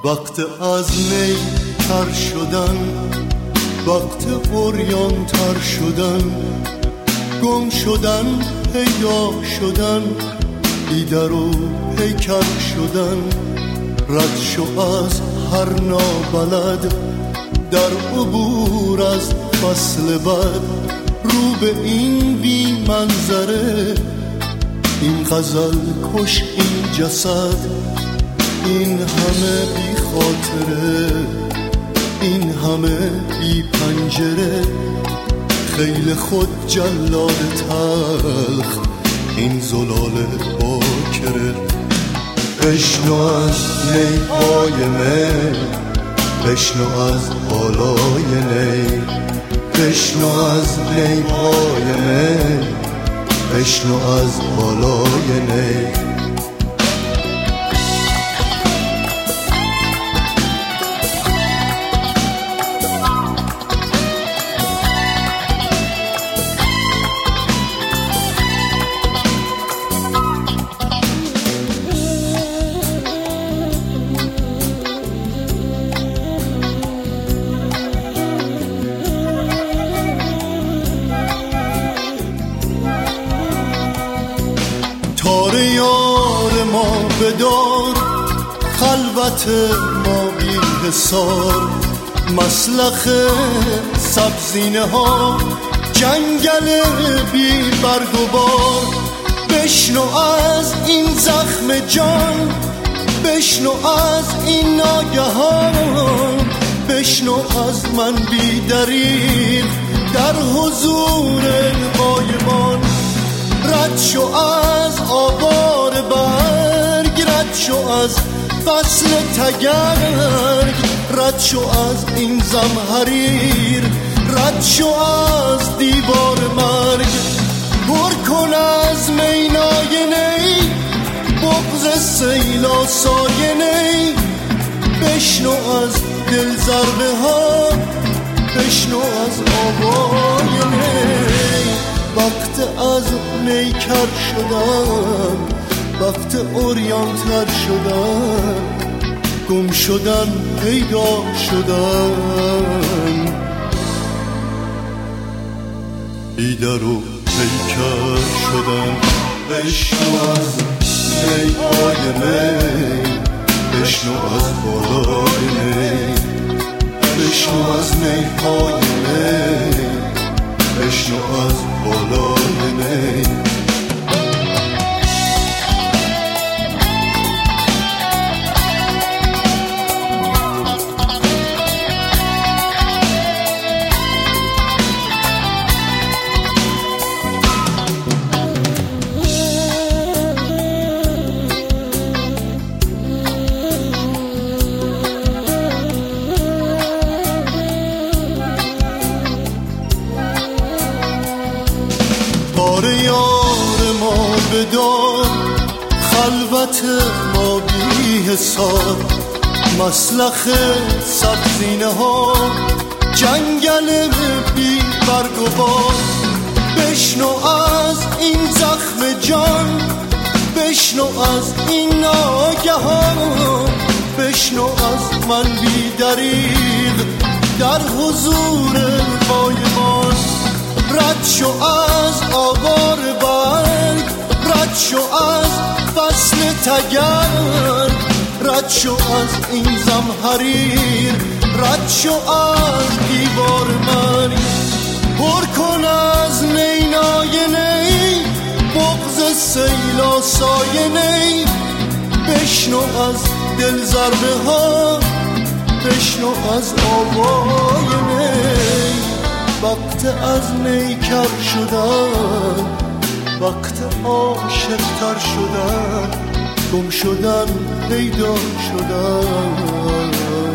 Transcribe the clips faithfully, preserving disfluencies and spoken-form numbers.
وقت از نی تر شدن، وقت عریان تر شدن، گم شدن، پیدا شدن، بی در و پیکر شدن، رد شو از هر نابلد، در عبور از فصل بد، رو به این بی منظره، این غزل کش، این جسد، این همه بی خاطره، این همه بی پنجره، خیل خود جلاد تلخ، این زلال باکره. بشنو از نیهای می، بشنو از بالای نی، بشنو از نیهای می، بشنو از بالای نی. تار یار ما بدار، خلوت ما بی حصار، مسلخ سبزینه ها، جنگل بی برگ و بار. بشنو از این زخم جان، بشنو از این ناگهان، بشنو از من بی دریغ در حضور قایمان. رد شو از آوار برگ، رد شو از فصل تگرگ، رد شو از این زمهریر، رد شو از دیوار مرگ. پر کن از مینای نی، بغض سیل آسای نی، بشنو از دل ضربه ها، بشنو از آوای نی. وقت از نی کر شدن، وقت عریان تر شدن، گم شدن، پیدا شدن، بی در و پیکر شدن. بشنو از نیهای می، بشنو از بالای نی، بشنو از نیهای می، بشنو از بالای نی. تار یار ما بدار، خلوت ما بی حصار، مسلخ سبزینه ها، جنگل بی برگ و بار. بشنو از این زخم جان، بشنو از این ناگهان، بشنو از من بی دریغ در حضور قایمان. رد شو از آوار برگ، رد شو از فصل تگرگ، رد شو از این زمهریر، رد شو از دیوار مرگ. پر کن از نینای نی، بغض سیل آسای نی، بشنو از دل ضربه ها، بشنو از آوای نی. وقت از نی کر شدن، وقت عاشق تر شدن، گم شدن، پیدا شدن،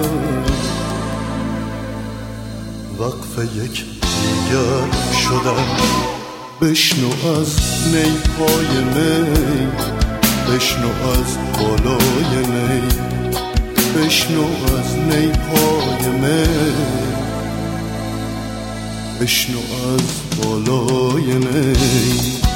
وقف یک دیگر شدن. بشنو از نیهای می، بشنو از بالای نی، بشنو از نیهای می، بشنو از بالای نی.